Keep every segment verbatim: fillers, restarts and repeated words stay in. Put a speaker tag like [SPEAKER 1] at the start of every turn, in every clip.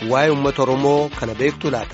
[SPEAKER 1] waa'ee uummata Oromoo kana beektu laata?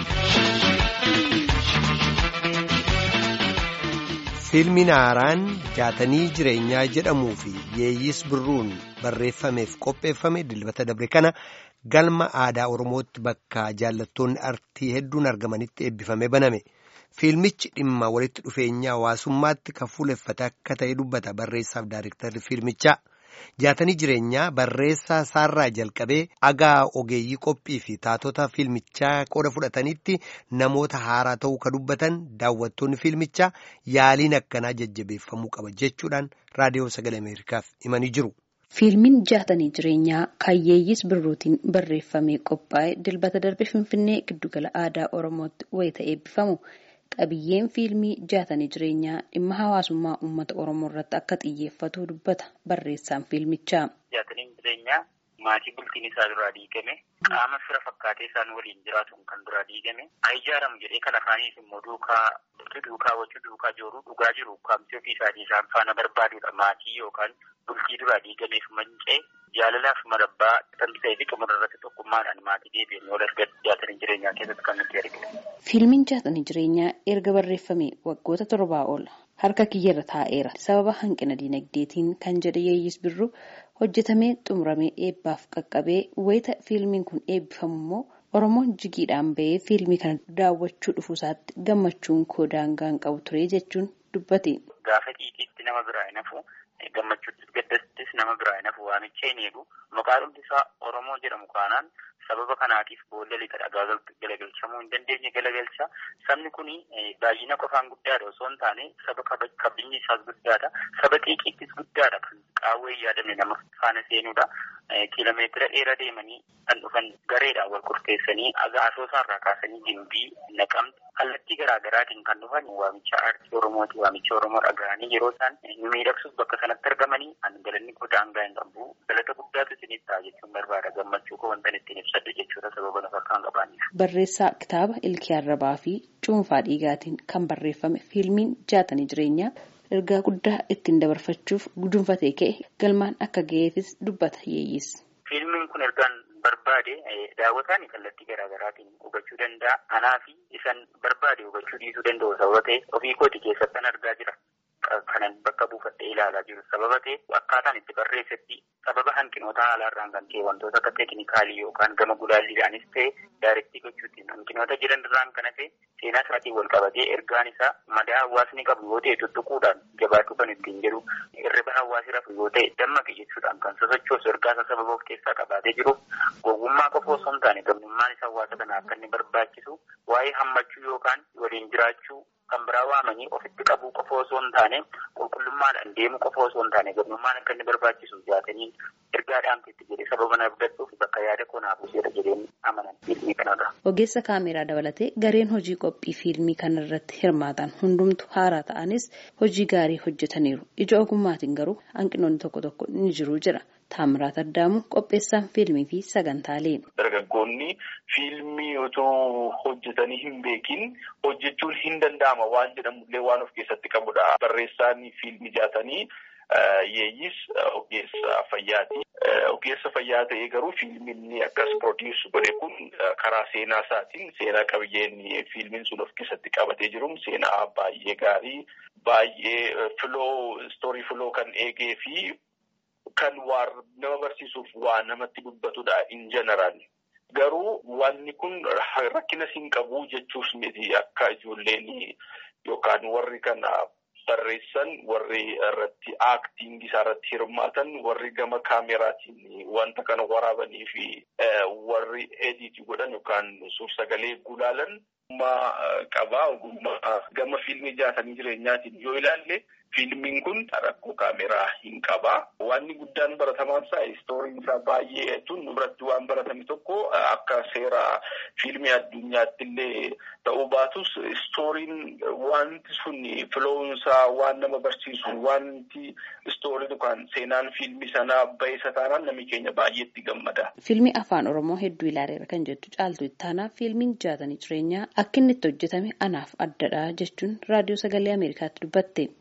[SPEAKER 1] Fiilmiin haaraan jaatanii jireenyaa jedhamuu fi yeeyyis birruun barreeffameef qopheeffame dilbata dabre kana galma aadaa Oromootti bakka jaallattoonni artii hedduun argamanitti eebbifamee baname. Fiilmichi dhimma walitti dhufeenya hawaasummaatti kan fuuleffate akka ta'e dubbata barreessaaf daayirektarri fiilmichaa. Jaatanii jireenyaa barreessaa saarraa jalqabee agaa ogeeyyii qophii fi taatota fiilmichaa qooda fudhatanitti namoota haaraa ta'uu kan dubbatan daawwattoonni fiilmichaa yaaliin akkanaa jajjabeeffamuu qaba jechuudhaan raadiyoo sagalee Ameerikaaf himanii jiru.
[SPEAKER 2] Fiilmiin jaatanii jireenyaa kan yeeyyis birruutiin barreeffamee qophaa'e dilbata darbe Finfinnee giddugala aadaa Oromootti wayita eebbifamu. Qabiyyeen fiilmii jaatanii jireenyaa dhimma hawaasummaa uummata Oromoo irratti akka xiyyeeffatu dubbata barreessaan fiilmichaa.
[SPEAKER 3] Jaatanii jireenyaa maatii bultiin isaa duraa diigame qaama fira fakkaatee isaan waliin jiraatuun kan duraa diigame ijaaramu jedhee kan afaaniif immoo duukaa duukaa wajju duukaa jooruu dhugaa jiru kaamtii ofii isaatii isaan faana barbaadudha maatii yookaan bultii duraa diigameef manca'e jaalalaaf marabbaa tambisee fi xumura irratti tokkummaadhaan maatii deebi'anii wal argatu jaatanii jireenyaa keessatti kan nuti arginu.
[SPEAKER 2] Fiilmiin jaatanii jireenyaa erga barreeffamee waggoota torbaa ol harka kiyyarra taa'eera. Sababa hanqina diinagdeetiin kan jedhe yeeyyis birruu hojjetamee xumuramee eebbaaf qaqqabee wayita fiilmiin kun eebbifamu immoo Oromoon jigiidhaan ba'ee fiilmii kana daawwachuu dhufuusaatti gammachuun koo daangaan qabu ture jechuun dubbate.
[SPEAKER 3] Gaafa xiixiitti nama biraa hin hafu gammachuuttis gaddattis nama biraa hin hafu waamicha hin eegu maqaa dhumti isaa Oromoo jedhamu kaanaan sababa kanaatiif boolla lixa dhagaa galagalchamuu hin dandeenye galagalcha. Sabni kun baay'ina qofaan guddaadha osoo hin taane saba kabajni isaas guddaadha. Saba xiiqiittis guddaadha kan qaawwee yaadame nama faana seenuudha. Kiiloomeetira dheeraa deemanii kan dhufan gareedhaan wal qurteessanii asoosaarraa kaasanii Gimbii Naqamte kallattii garaa garaatiin kan dhufan waamicha aartii Oromooti. Waamicha Oromoo dhaga'anii yeroo isaan miidhagsuuf bakka sanatti argamanii an galanni koo daangaa hin qabu galata guddaatu isiniif ta'a jechuun barbaada gammachuu koo wanta ittiin ibsadhu jechuudha sababa lafa kan qabaaniif.
[SPEAKER 2] Barreessaa kitaaba Ilkii Arrabaa fi Cuunfaa Dhiigaatiin kan barreeffame fiilmiin jaatanii jireenyaa ergaa guddaa ittiin dabarfachuuf gudunfatee ka'e galmaan akka ga'eefis dubbata yeeyyis.
[SPEAKER 3] Fiilmiin kun ergaan barbaade daawwataan kallattii garaa garaatiin hubachuu danda'a. Anaa fi isan barbaade hubachuu dhiisuu danda'u sababa ta'e ofii kooti keessatti argaa jira. Kanan bakka buufadhee ilaalaa jiru sababa ta'e akkaataan itti barreessetti sababa hanqinoota haalaarraan kan ta'e wantoota akka teeknikaalii yookaan gama gulaalliidhaanis ta'e daayirektii gochuutiin hanqinoota jiran irraan kan hafe seenaa isaatiin wal qabatee ergaan isaa madaa hawaasni qabu yoo ta'e tuttuquudhaan gabaachuu kan ittiin jedhu hirriba hawaasi rafu yoo ta'e dammaqe jechuudhaan kan sosochoosu ergaa isaa sababa of keessaa qabaatee jiru gowwummaa qofa osoo hin taane gamnummaan isa hawaasa kana akka inni barbaachisu waa'ee hammachuu yookaan waliin jiraachuu kan biraa waamanii ofitti qabuu qofa osoo hin taane qulqullummaadhaan deemuu qofa osoo hin taane gamnummaan akka inni barbaachisu jaatanii ergaadhaan itti jedhee sababa na abdachuuf bakka yaada koo naafuu jedha jedheen amanan fiilmii kanarra.
[SPEAKER 2] Ogeessa kaameraa dabalatee gareen hojii qophii fiilmii kanarratti hirmaatan hundumtu haaraa ta'anis hojii gaarii hojjetaniiru. Ija ogummaatiin garuu hanqinoonni tokko tokko ni jiru jira. Taamiraat Addaamuu qopheessaan fiilmii fi sagantaaleen.
[SPEAKER 4] Dargaggoonni fiilmii otoo hojjetanii hin beekin hojjechuun hin danda'ama waan jedhamullee waan of keessatti qabudha. Barreessaan fiilmii jaatanii yeeyyis ogeessa fayyaati. Ogeessa fayyaa ta'ee garuu fiilmiin akkas produce godhe kun karaa seenaa isaatiin seenaa qabiyyeen fiilmiin sun of keessatti qabatee jiru seenaa baay'ee gaarii baay'ee filoo istoorii filoo kan eegee fi kan waan nama barsiisuuf waan namatti dubbatudha in general. Garuu wanni kun rakkina hin qabu jechuus miti akka ijoolleen yookaan warri kana barreessan warri irratti aaktiin isaa irratti hirmaatan warri gama kaameraatiin wanta kana waraabanii fi warri ediitii godhan yookaan suur-sagalee gulaalan ogummaa qabaa ogummaa gama fiilmii jaatanii jireenyaatiin yoo ilaalle fiilmiin kun rakkoo kaameraa hin qabaa. Wanni guddaan baratamaan isaa istooriin isaa baay'ee tun biratti waan baratame tokko akka seera fiilmii addunyaatti illee ta'uu baatus istooriin wanti sun filoon isaa waan nama barsiisu wanti istooriin yookaan seenaan fiilmii sanaa baay'isa taanaan namni keenya baay'eetti gammada.
[SPEAKER 2] Fiilmii afaan Oromoo hedduu ilaaleera kan jettu Caaltuu Ittaanaa fiilmiin jaatanii jireenyaa akka inni itti hojjetame anaaf addadha jechuun raadiyoo sagalee Ameerikaatti dubbatte.
[SPEAKER 5] Fiilmiin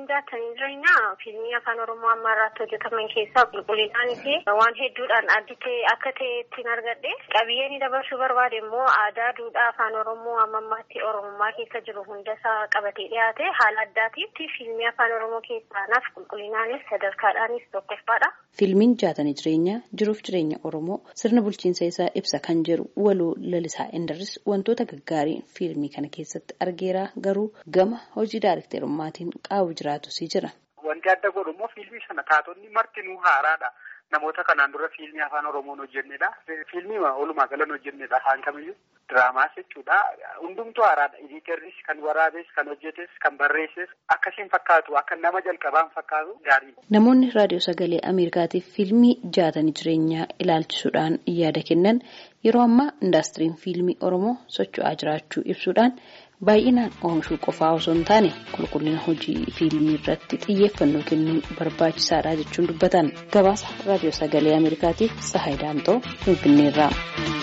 [SPEAKER 5] jaatanii jireenyaa fiilmii afaan Oromoo amma irratti hojjetaman keessaa qulqullinaan fi waan hedduudhaan additee akka ta'e ittiin argadhe. Qabiyyeen dabarsuu barbaade immoo aadaa duudhaa afaan Oromoo amma ammaatti Oromummaa keessa jiru hundasaa qabatee dhiyaate haala addaatiitti fiilmii afaan Oromoo keessaa naaf qulqullinaanis sadarkaadhaanis tokkoffaadha.
[SPEAKER 2] Fiilmiin jaatanii jireenyaa jiruuf jireenya Oromoo sirna bulchiinsa isaa ibsa kan jedhu waloo Lalisaa Indarris wantoota gaggaarii fiilmii kana keessatti argeera garuu gama hojii daarekteerummaatiin qaawwi jiraatu si jira.
[SPEAKER 6] Wanti adda godhu immoo fiilmii sana taatonni martinuu haaraadha. Namoota kanaan dura fiilmii afaan Oromoon hojjennedha. Fiilmii walumaa galan hojjennedha. Haan kamiyyuu diraamaas jechuudha. Hundumtuu haaraadha. Editeerris kan waraabees, kan hojjetes, kan barreesses akkasiin fakkaatu akka nama jalqabaan fakkaatu gaarii.
[SPEAKER 2] Namoonni raadiyoo sagalee Ameerikaatiif fiilmii jaatanii jireenyaa ilaalchisuudhaan yaada kennan yeroo ammaa indaastiriin fiilmii Oromoo socho'aa jiraachuu ibsuudhaan baay'inaan oomishuu qofaa osoo hin taane qulqullina hojii fiilmii irratti xiyyeeffannoo kennuun barbaachisaadha jechuun dubbatan. Gabaasa raadiyoo sagalee Ameerikaatiif Sahay Daamxoo Finfinneerraa.